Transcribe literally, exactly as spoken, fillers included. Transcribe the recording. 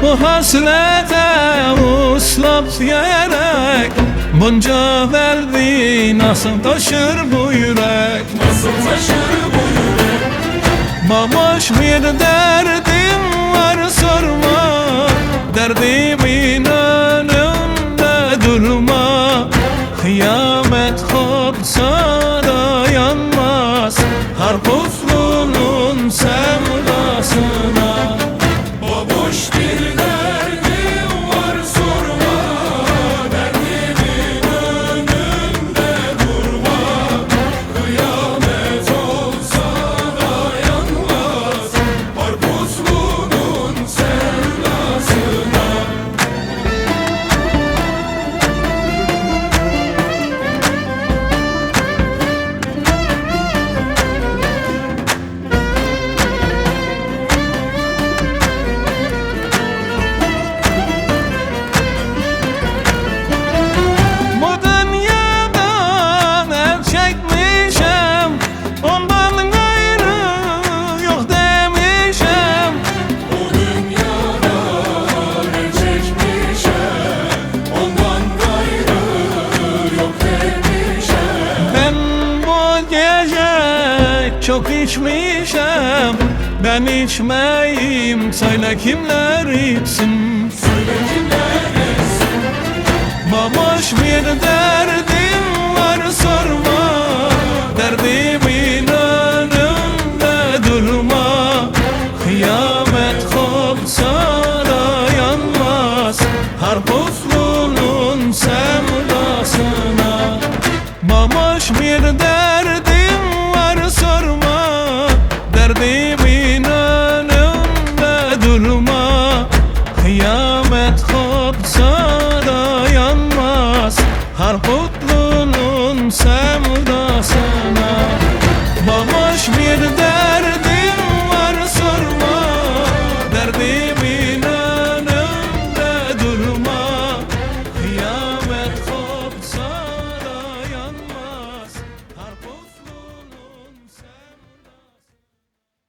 Bu haslete uslap yerek bunca verdi nasıl taşır bu yürek? Nasıl taşır bu yürek? Mamoş bir derdim var sorma, derdimin önünde durma. Kıyamet kopsa da yanmaz Harputlu'nun sevdasına. Baboş bir derdim var sorma, derdimin önünde durma. Kıyamet olsa dayanmaz Harputlu'nun sevdasına. Çok içmişem, ben içmeyim. Söyle kimler içsin? Söyle kimler içsin? Mamoş bir derdim var sorma, derdim